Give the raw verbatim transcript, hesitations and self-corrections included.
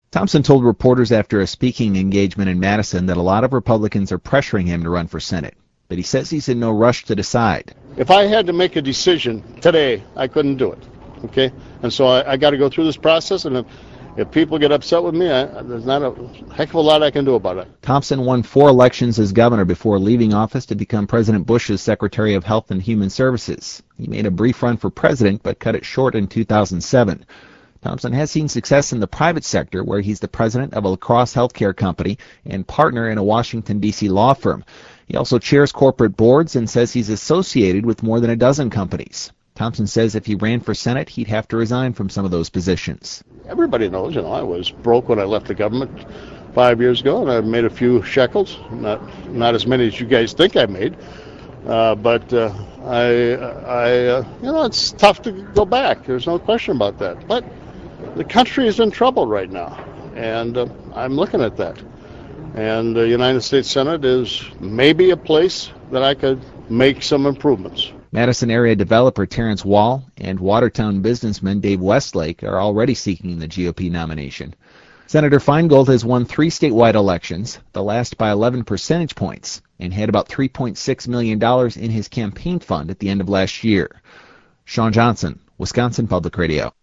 Thompson told reporters after a speaking engagement in Madison that a lot of Republicans are pressuring him to run for Senate, but he says he's in no rush to decide. If I had to make a decision today, I couldn't do it, okay? And so I, I got to go through this process, and if, if people get upset with me, I, there's not a heck of a lot I can do about it. Thompson won four elections as governor before leaving office to become President Bush's Secretary of Health and Human Services. He made a brief run for president, but cut it short in two thousand seven. Thompson has seen success in the private sector, where he's the president of a La Crosse healthcare company and partner in a Washington, D C law firm. He also chairs corporate boards and says he's associated with more than a dozen companies. Thompson says if he ran for Senate, he'd have to resign from some of those positions. Everybody knows, you know, I was broke when I left the government five years ago, and I made a few shekels, not not as many as you guys think I made. Uh, but uh, I, I uh, you know, it's tough to go back. There's no question about that. But the country is in trouble right now, and uh, I'm looking at that. And the United States Senate is maybe a place that I could make some improvements. Madison area developer Terrence Wall and Watertown businessman Dave Westlake are already seeking the G O P nomination. Senator Feingold has won three statewide elections, the last by eleven percentage points, and had about three point six million dollars in his campaign fund at the end of last year. Sean Johnson, Wisconsin Public Radio.